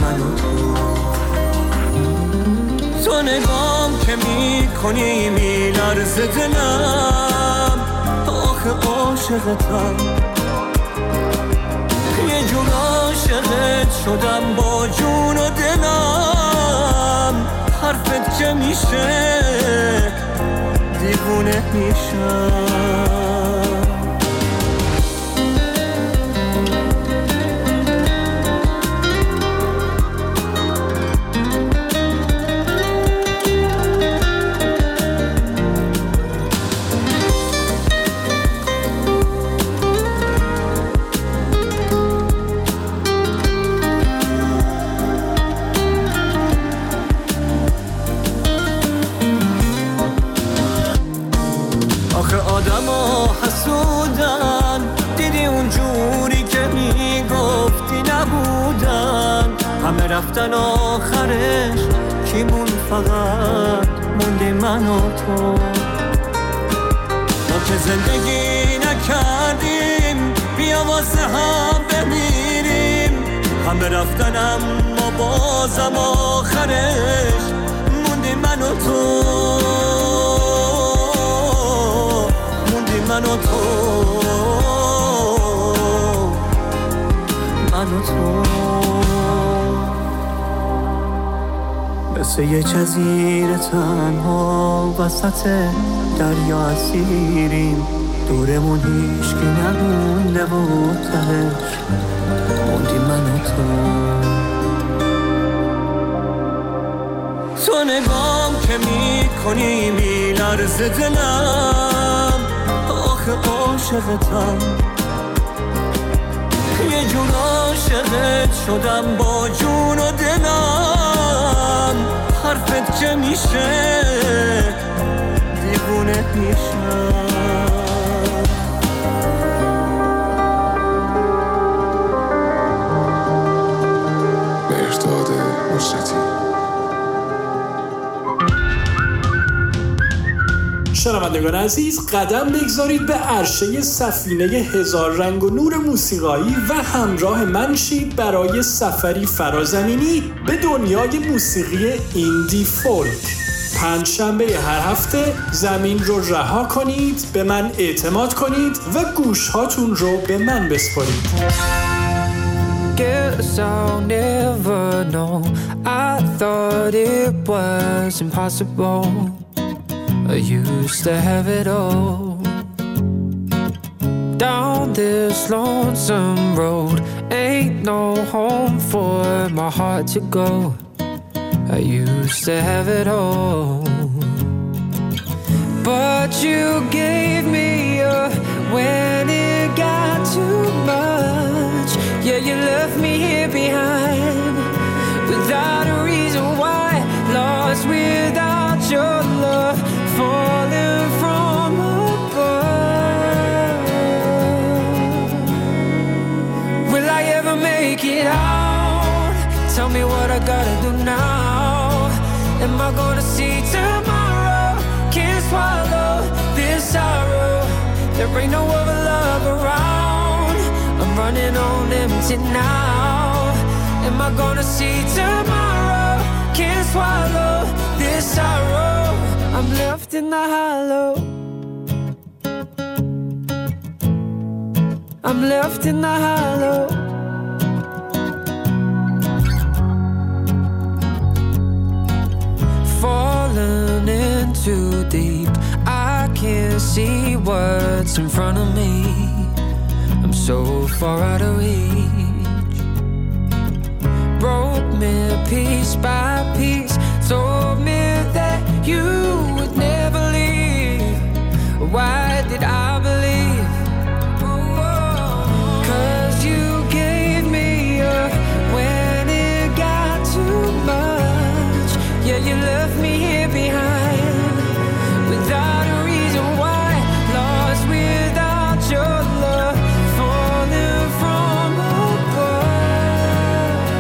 من و تو نگام که میکنی میلرزه دلم آخه عاشقتم یه جور عاشقت شدم با جون و دلم حرفت که میشه دیوونه میشم حسودن دیدی اون جوری که میگفتی نبودن همه رفتن آخرش کیمون فقط موندی من و تو ما که زندگی نکردیم بیا واسه هم بمیریم همه رفتن اما بازم آخرش موندی من و تو من و تو من و تو مثل یه جزیره تنها وسط دریا اسیریم دورمون هیچکی نمونده و تهش موندی من و تو نگام که میکنی میلرزه دلم آخه عاشقتم یه جون عاشقت شدم با جون و دلم حرفت که میشه دیوونه میشم مهرداد نصرتی. شنوندگان عزیز قدم بگذارید به عرشه سفینه هزار رنگ و نور موسیقایی و همراه من شید برای سفری فرازمینی به دنیای موسیقی ایندی فولک. پنجشنبه هر هفته زمین رو رها کنید، به من اعتماد کنید و گوشهاتون رو به من بسپارید. Guess I'll never know. I thought it was impossible. I used to have it all. Down this lonesome road, ain't no home for my heart to go. I used to have it all. But you gave me up when it got too much. Yeah, you left me here behind without a reason why. Lost without your love, falling from above. Will I ever make it out? Tell me what I gotta do now. Am I gonna see tomorrow? Can't swallow this sorrow. There ain't no other love around. I'm running on empty now. Am I gonna see tomorrow? Can't swallow this sorrow. I'm left in the hollow. I'm left in the hollow. Falling in too deep, I can't see what's in front of me. I'm so far out of reach. Broke me piece by piece, told me that you would never leave. Why did I believe? 'Cause you gave me up when it got too much. Yeah, you left me here behind without a reason why. Lost without your love, falling from above.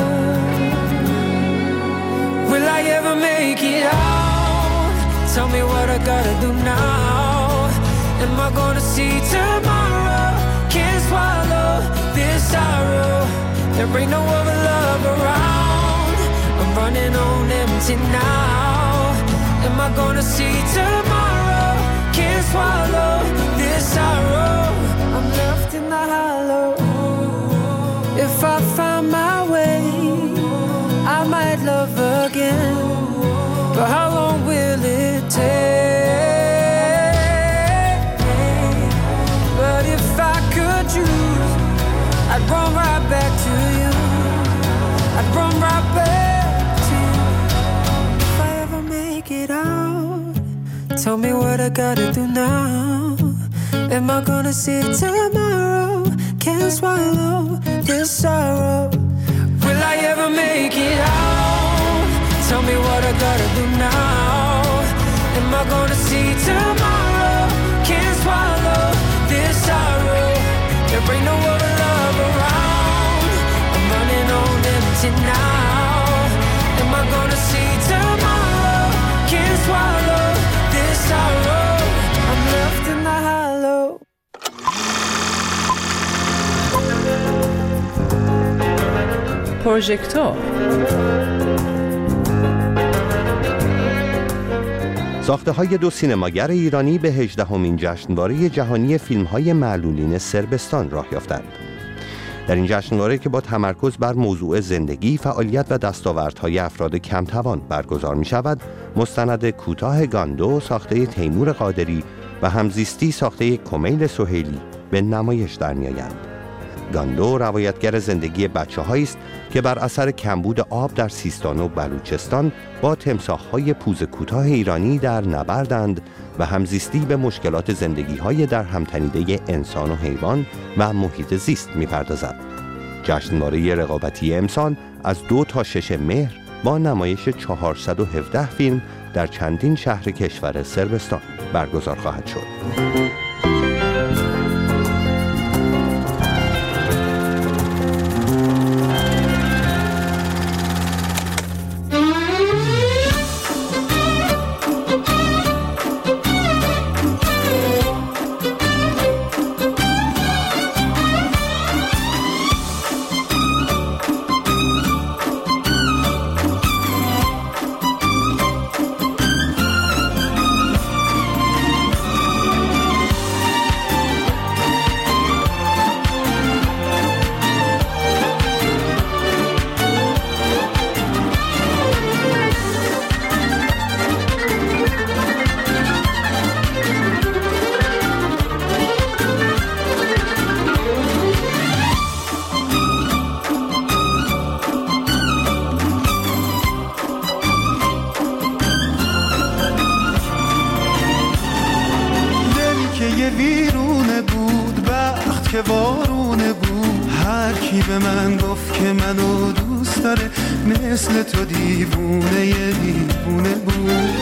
Will I ever make it out? Tell me what I gotta do now. Am I gonna see tomorrow? Can't swallow this sorrow. There ain't no other love love around. I'm running on empty now. Am I gonna see tomorrow? Can't swallow this sorrow. I'm left in the hollow. If I find my way, I might love again. But how long will it take? But if I could choose, I'd run right back to you. I'd run right back to you. If I ever make it out, tell me what I gotta do now. Am I gonna see tomorrow? Can't swallow this sorrow. Will I ever make it out? Tell me what I gotta do now. Am I gonna see tomorrow? Can't swallow this sorrow. There ain't no other love around. I'm running on empty now. Am I gonna see tomorrow? Can't swallow this sorrow. I'm left in the hollow. پروژکتور ساخته‌های دو سینماگر ایرانی به 18مین جشنواره جهانی فیلم‌های معلولین صربستان راه یافتند. در این جشنواره که با تمرکز بر موضوع زندگی، فعالیت و دستاوردهای افراد کم‌توان برگزار می‌شود، مستند کوتاه گاندو ساخته تیمور قادری و همزیستی ساخته کمیل سهیلی به نمایش در می‌آیند. گاندو روایتگر زندگی بچه‌هایی است که بر اثر کمبود آب در سیستان و بلوچستان با تمساح‌های پوز کوتاه ایرانی در نبردند و همزیستی به مشکلات زندگی‌های در همتنیده انسان و حیوان و محیط زیست می‌پردازد. جشنواره رقابتی امسال از 2 تا 6 مهر با نمایش 417 فیلم در چندین شهر کشور صربستان برگزار خواهد شد. ویرونه بود بخت که وارونه بود، هر کی به من گفت که منو دوست داره مثل تو دیوونه یه دیوونه بود.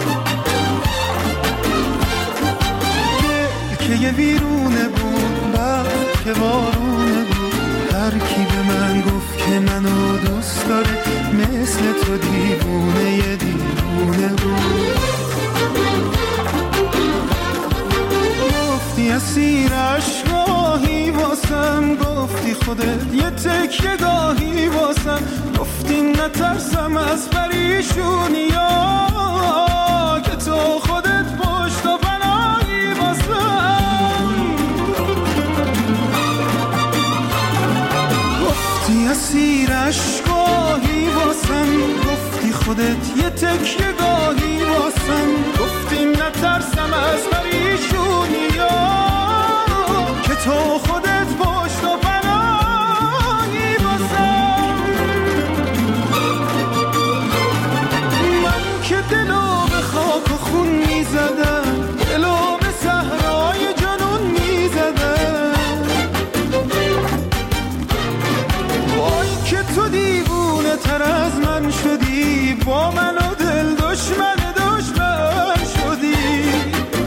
دل که یه ویرونه بود بخت که وارونه بود، هر کی به من گفت که منو دوست داره مثل تو دیوونه یه دیوونه بود. گفتی اسیر عشقاهی واسم، گفتی خودت یه تکیه گاهی واسم، گفتی نترسم از پریشونی ها که تو خودت پشت و پناهی واسم. گفتی اسیر عشقاهی واسم، گفتی خودت یه تکیه گاهی واسم، گفتی نترسم از پریشونی ها که تو خودت پشت و پناهی واسم. من که دلو به خاک و خون میزدم، دلو به صحرای جنون میزدم، وای که تو دیوونه تر از من شدی، با من و دل دشمن شدی.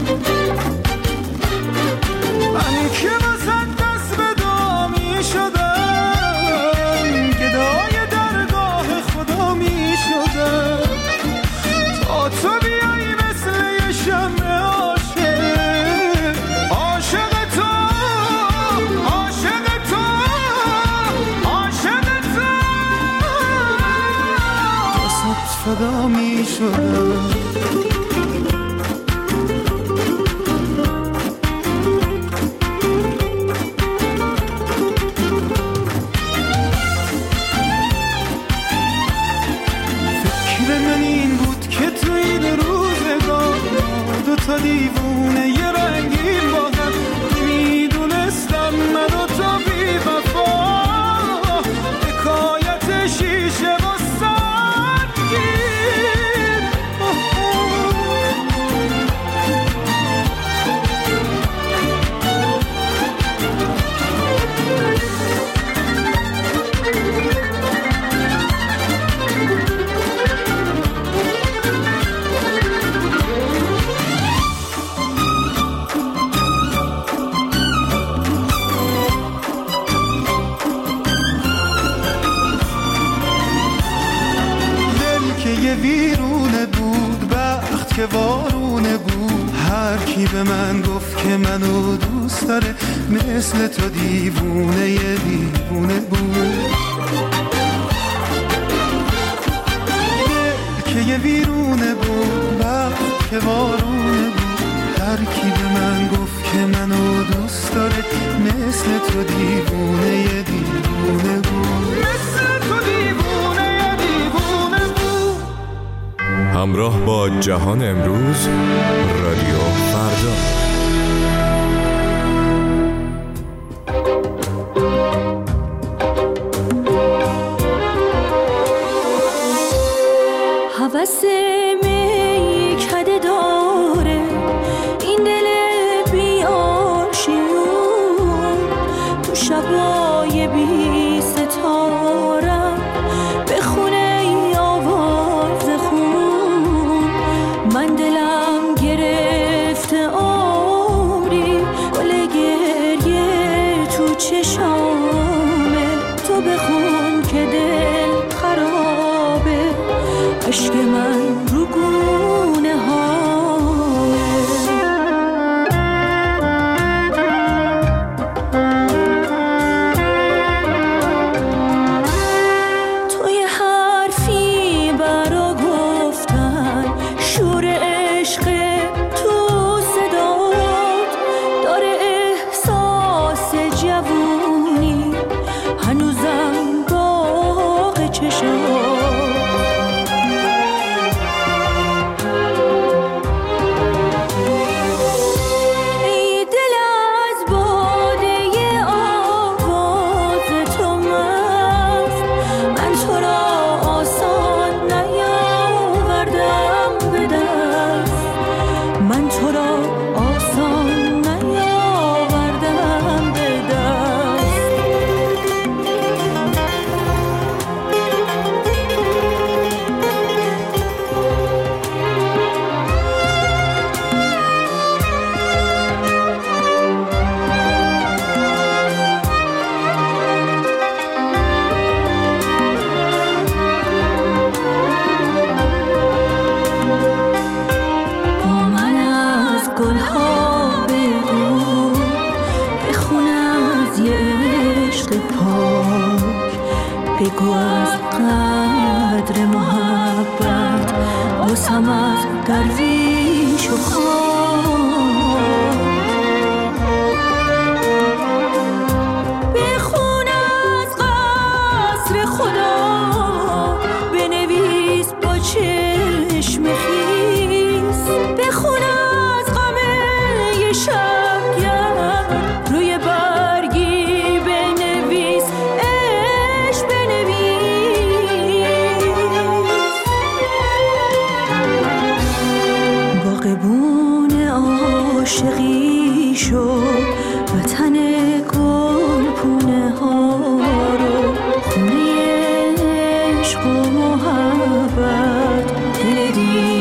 من که واسه دست به دامی شدم، گدای درگاه خدا می شدم، تا تو بیایی مثل یه شمع عاشق، عاشق تو، عاشق تو، عاشق تو. خدا می شدم. فکر من این بود که تو این روزگار دوتا دیوونه یه رنگین با هم، نمیدونستم من و تو بی وفا حکایت شیشه و سنگین. ویرونه بود بخت که وارونه بود، هر کی به من گفت که منو دوست داره مثل تو دیوونه یه دیوونه بود. دل که یه ویرونه بود بخت که وارونه بود، هر کی به من گفت که منو دوست داره مثل تو دیوونه یه دیوونه بود، مثل تو دیوونه یه دیوونه بود. همراه با جهان امروز، رادیو فردا. هوس می کده داره این دل بی‌آشیون، تو شبای بی ستارم بخونه ای آواز خون. من دلم گرفته آری گل گریه تو چشامه، تو بخون که دل خرابه، عشق من رو گونه هامه. توی حرفی برا گفتن شور عشق تو صدات داره، احساس جوونی هنوزم باغ چشات. بگو از قدر محبت باسم از درویش و خان. بخون از قصر خدا بنویس با چشم خیس، بخون از غم شبگرد روی برگی بنویس عشق بنویس. باغبون عاشقی شو وطن گلپونه ها رو، خونه عشق و محبت دل